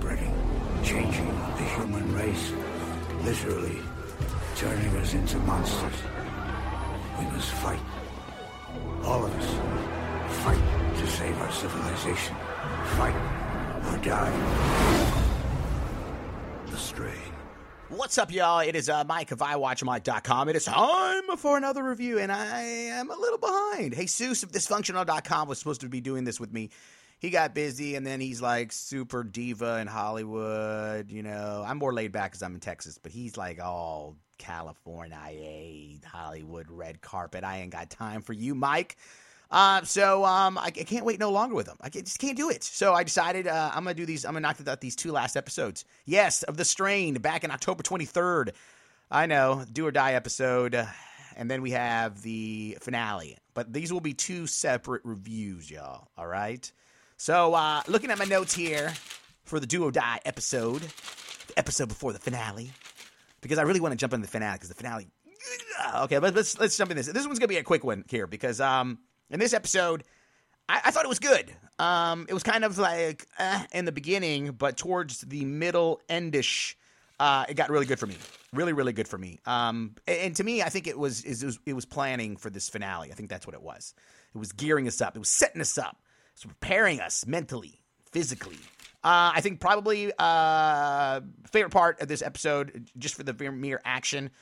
spreading, changing the human race, literally turning us into monsters. We must fight. All of us. Fight to save our civilization. Fight or die. The Strain. What's up, y'all? It is Mike of iWatchMike.com. It is time for another review, and I am a little behind. Jesus of Dysfunctional.com was supposed to be doing this with me. He got busy, and then he's like super diva in Hollywood. You know, I'm more laid back because I'm in Texas, but he's like all California, Hollywood, red carpet. I ain't got time for you, Mike. So I can't wait no longer with him. I just can't do it. So I decided I'm going to do these. I'm going to knock out these two last episodes. Yes, of The Strain back in October 23rd. I know, do or die episode. And then we have the finale. But these will be two separate reviews, y'all. All right? So looking at my notes here for the do or die episode, the episode before the finale, because I really want to jump into the finale because the finale. Okay, but let's jump in this. This one's going to be a quick one here because in this episode, I thought it was good. It was kind of like in the beginning, but towards the middle endish, it got really good for me. Really, really good for me. And to me, I think it was planning for this finale. I think that's what it was. It was gearing us up. It was setting us up. It was preparing us mentally, physically. I think probably favorite part of this episode, just for the mere action.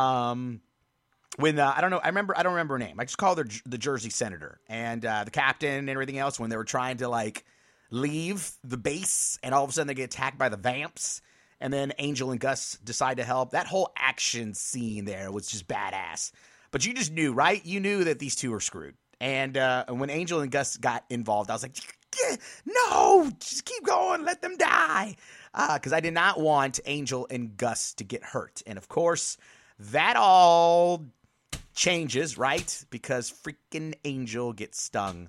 When I don't remember her name. I just called her the Jersey Senator and the captain and everything else. When they were trying to like leave the base, and all of a sudden they get attacked by the Vamps, and then Angel and Gus decide to help. That whole action scene there was just badass. But you just knew, right? You knew that these two are screwed. And when Angel and Gus got involved, I was like, no, just keep going, let them die, because I did not want Angel and Gus to get hurt. And of course, that all changes, right? Because freaking Angel gets stung.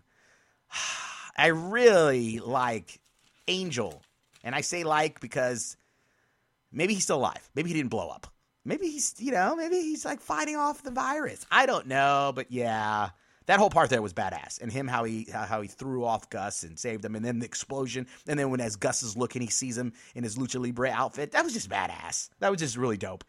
I really like Angel. And I say like because maybe he's still alive. Maybe he didn't blow up. Maybe he's like fighting off the virus. I don't know, but yeah. That whole part there was badass. And him, how he threw off Gus and saved him. And then the explosion. And then as Gus is looking, he sees him in his Lucha Libre outfit. That was just badass. That was just really dope.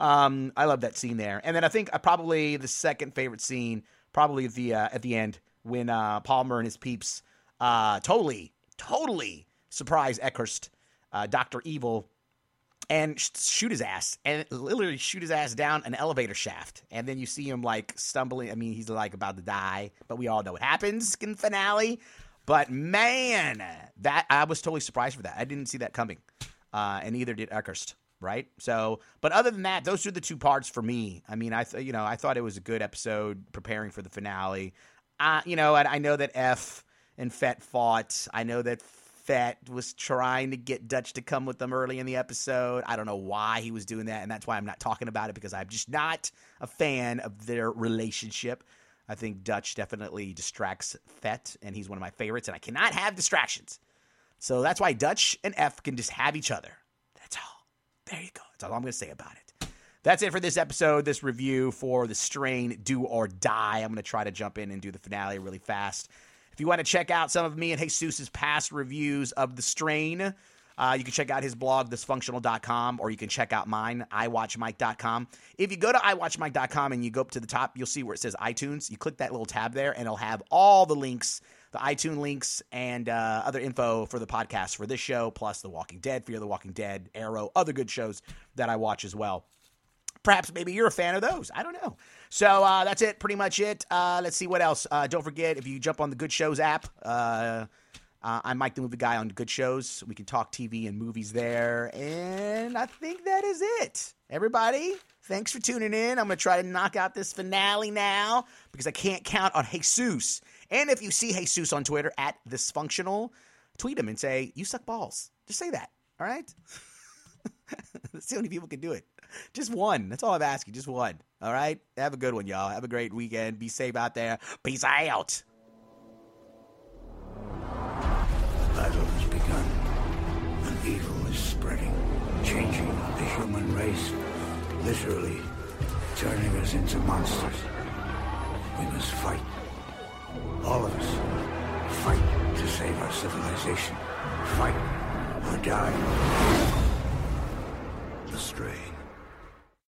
I love that scene there. And then I think probably the second favorite scene, probably at the end, when Palmer and his peeps totally surprise Eckhurst, Dr. Evil, and shoot his ass. And literally shoot his ass down an elevator shaft. And then you see him like stumbling. I mean, he's like about to die. But we all know what happens in the finale. But man, that I was totally surprised for that. I didn't see that coming. And neither did Eckhurst. Right. So, but other than that, those are the two parts for me. I mean, I thought it was a good episode preparing for the finale. I know that F and Fett fought. I know that Fett was trying to get Dutch to come with them early in the episode. I don't know why he was doing that, and that's why I'm not talking about it, because I'm just not a fan of their relationship. I think Dutch definitely distracts Fett, and he's one of my favorites, and I cannot have distractions. So that's why Dutch and F can just have each other. That's all. There you go. That's all I'm going to say about it. That's it for this episode, this review for The Strain, Do or Die. I'm going to try to jump in and do the finale really fast. If you want to check out some of me and Jesus' past reviews of The Strain, you can check out his blog, dysfunctional.com, or you can check out mine, iWatchMike.com. If you go to iWatchMike.com and you go up to the top, you'll see where it says iTunes. You click that little tab there, and it'll have all the links, the iTunes links, and other info for the podcast for this show, plus The Walking Dead, Fear the Walking Dead, Arrow, other good shows that I watch as well. Perhaps maybe you're a fan of those. I don't know. So that's it. Pretty much it. Let's see what else. Don't forget, if you jump on the Good Shows app, I'm Mike the Movie Guy on Good Shows. We can talk TV and movies there. And I think that is it. Everybody, thanks for tuning in. I'm going to try to knock out this finale now because I can't count on Jesus. And if you see Jesus on Twitter at Dysfunctional, tweet him and say, "You suck balls." Just say that. All right? That's the only people can do it. Just one. That's all I'm asking. Just one. All right? Have a good one, y'all. Have a great weekend. Be safe out there. Peace out. Battle has begun. An evil is spreading, changing the human race, literally turning us into monsters. We must fight. All of us. Fight to save our civilization. Fight or die. The Strain.